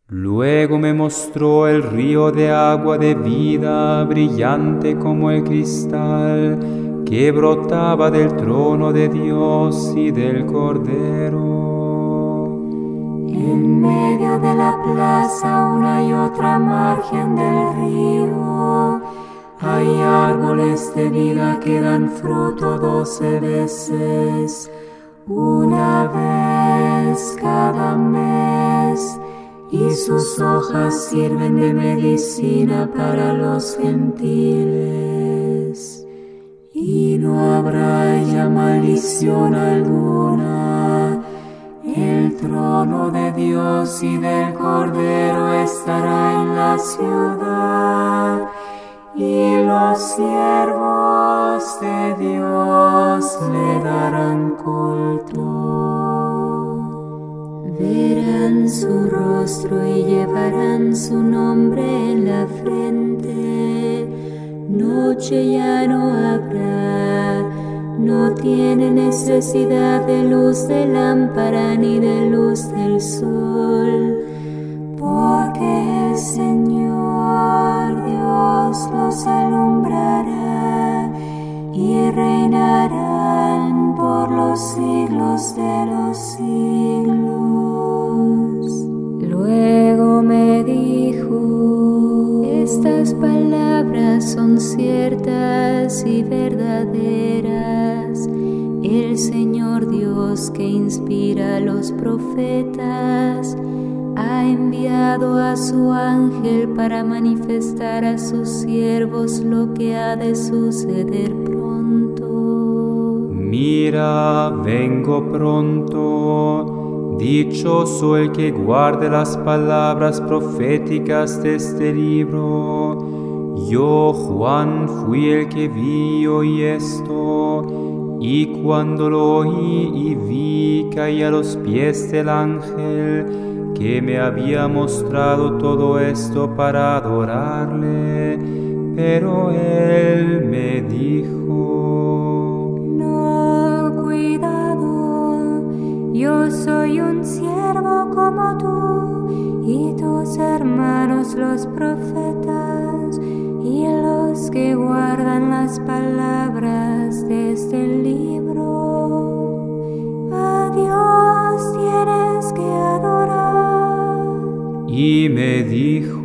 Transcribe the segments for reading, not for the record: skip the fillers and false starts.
Luego me mostró el río de agua de vida, brillante como el cristal, que brotaba del trono de Dios y del Cordero. En medio de la plaza, una y otra margen del río, hay árboles de vida que dan fruto 12 veces, una vez cada mes, y sus hojas sirven de medicina para los gentiles. Y no habrá ya maldición alguna. El trono de Dios y del Cordero estará en la ciudad, y los siervos de Dios le darán culto. Verán su rostro y llevarán su nombre en la frente. Noche ya no habrá, no tiene necesidad de luz de lámpara ni de luz del sol, porque el Señor Dios los alumbrará y reinarán por los siglos de los siglos. Luego me dijo: estas palabras son ciertas y verdaderas. El Señor Dios, que inspira a los profetas, ha enviado a su ángel para manifestar a sus siervos lo que ha de suceder pronto. Mira, vengo pronto. Dichoso el que guarde las palabras proféticas de este libro. Yo, Juan, fui el que vi y oí esto, y cuando lo oí y vi, caí a los pies del ángel que me había mostrado todo esto para adorarle, pero él me dijo: no, cuidado, yo soy un siervo como tú y tus hermanos los profetas y los que guardan las palabras de este libro. A Dios tienes que adorar. Y me dijo: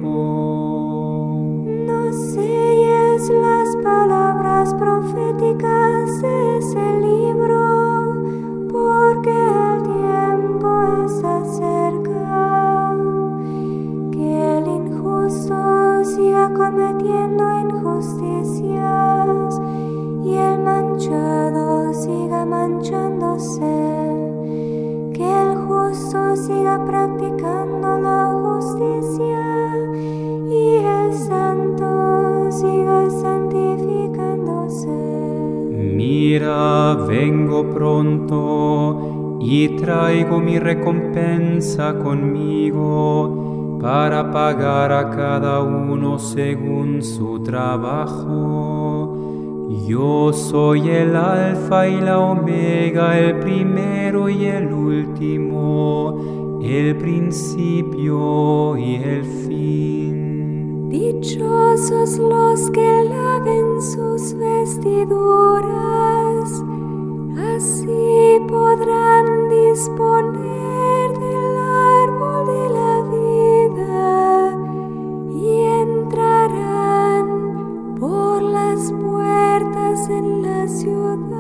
no selles las palabras proféticas de ese libro, porque el tiempo está cerca. Que el injusto siga cometiendo injusticias y el manchado siga manchándose. Que el justo siga practicando la justicia y el santo siga santificándose. Mira, vengo pronto y traigo mi recompensa conmigo para pagar a cada uno según su trabajo. Yo soy el Alfa y la Omega, el primero y el último, el principio y el fin. Dichosos los que laven sus vestiduras, así podrán disponer del árbol de la vida y entrarán por las puertas en la ciudad.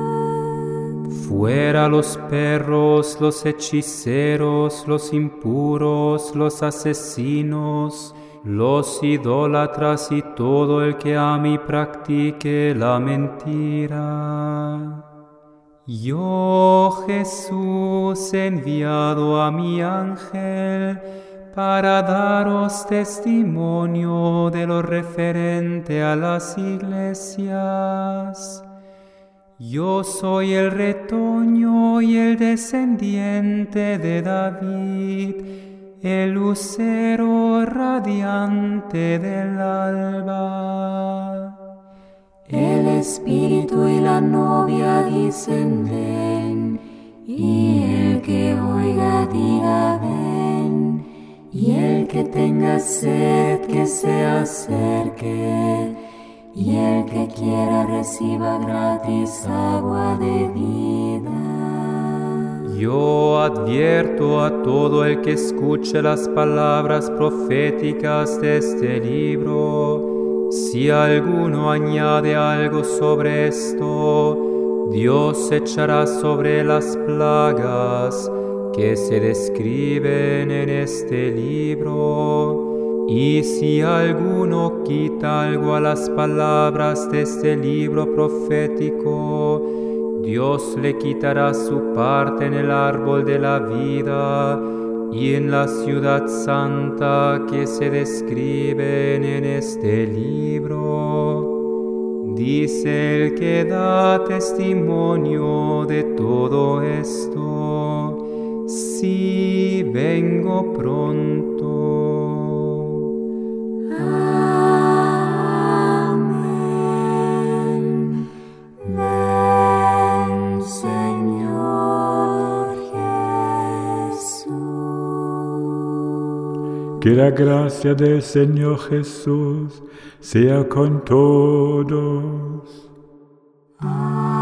Fuera los perros, los hechiceros, los impuros, los asesinos, los idólatras y todo el que ame y practique la mentira. Yo, Jesús, he enviado a mi ángel para daros testimonio de lo referente a las iglesias. Yo soy el retoño y el descendiente de David, el lucero radiante del alba. El Espíritu y la novia dicen ven, y el que oiga diga ven, y el que tenga sed, que se acerque, y el que quiera reciba gratis agua de vida. Yo advierto a todo el que escuche las palabras proféticas de este libro. Si alguno añade algo sobre esto, Dios echará sobre las plagas que se describen en este libro. Y si alguno quita algo a las palabras de este libro profético, Dios le quitará su parte en el árbol de la vida y en la ciudad santa que se describen en este libro. Dice el que da testimonio de todo esto: sí, vengo pronto. Amén. Ven, Señor Jesús. Que la gracia del Señor Jesús sea con todos. Amén.